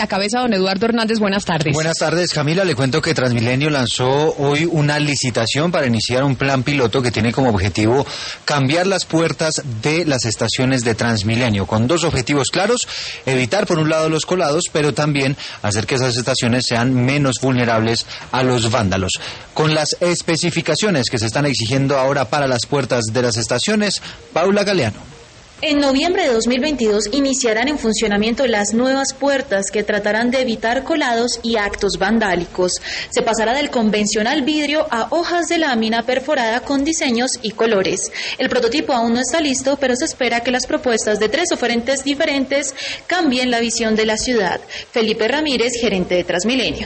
La cabeza, don Eduardo Hernández, buenas tardes. Buenas tardes, Camila. Le cuento que Transmilenio lanzó hoy una licitación para iniciar un plan piloto que tiene como objetivo cambiar las puertas de las estaciones de Transmilenio, con dos objetivos claros: evitar por un lado los colados, pero también hacer que esas estaciones sean menos vulnerables a los vándalos. Con las especificaciones que se están exigiendo ahora para las puertas de las estaciones, Paula Galeano. En noviembre de 2022 iniciarán en funcionamiento las nuevas puertas que tratarán de evitar colados y actos vandálicos. Se pasará del convencional vidrio a hojas de lámina perforada con diseños y colores. El prototipo aún no está listo, pero se espera que las propuestas de 3 oferentes diferentes cambien la visión de la ciudad. Felipe Ramírez, gerente de Transmilenio.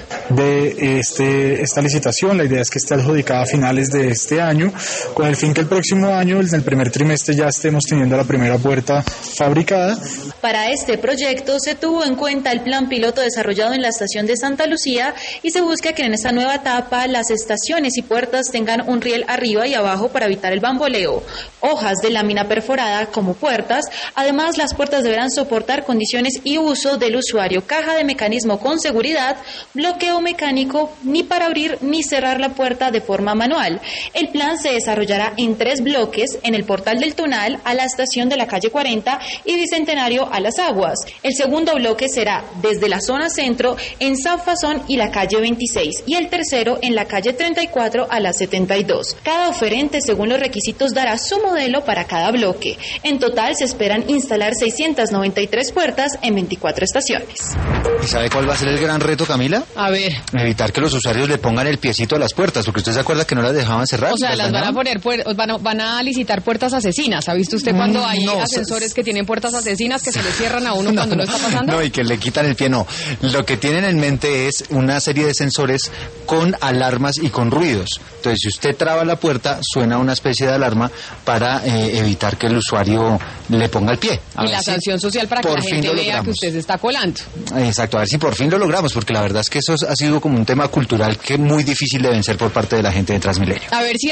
De esta licitación, la idea es que esté adjudicada a finales de este año, con el fin que el próximo año, en el primer trimestre, ya estemos teniendo la primera puerta fabricada. Para este proyecto se tuvo en cuenta el plan piloto desarrollado en la estación de Santa Lucía y se busca que en esta nueva etapa las estaciones y puertas tengan un riel arriba y abajo para evitar el bamboleo, hojas de lámina perforada como puertas. Además, las puertas deberán soportar condiciones y uso del usuario, caja de mecanismo con seguridad, bloqueo mecánico, ni para abrir ni cerrar la puerta de forma manual. El plan se desarrollará en 3 bloques: en el Portal del Tunal, a la estación de la calle 40 y Bicentenario a Las Aguas. El segundo bloque será desde la zona centro en San Fasón y la calle 26, y el tercero en la calle 34 a la 72. Cada oferente, según los requisitos, dará su modelo para cada bloque. En total se esperan instalar 693 puertas en 24 estaciones. ¿Y sabe cuál va a ser el gran reto, Camila? A ver. Evitar que los usuarios le pongan el piecito a las puertas, porque usted se acuerda que no las dejaban cerrar. O sea, las van a poner, van a licitar puertas asesinas. ¿Ha visto usted cuando hay ascensores que tienen puertas asesinas que se le cierran a uno cuando no está pasando? No, y que le quitan el pie, no. Lo que tienen en mente es una serie de sensores con alarmas y con ruidos. Entonces, si usted traba la puerta, suena una especie de alarma para evitar que el usuario le ponga el pie. Y la sanción social para que la gente vea que usted se está colando. Exacto, a ver si por fin lo logramos, porque la verdad es que eso ha sido como un tema cultural que muy difícil de vencer por parte de la gente de Transmilenio. A ver si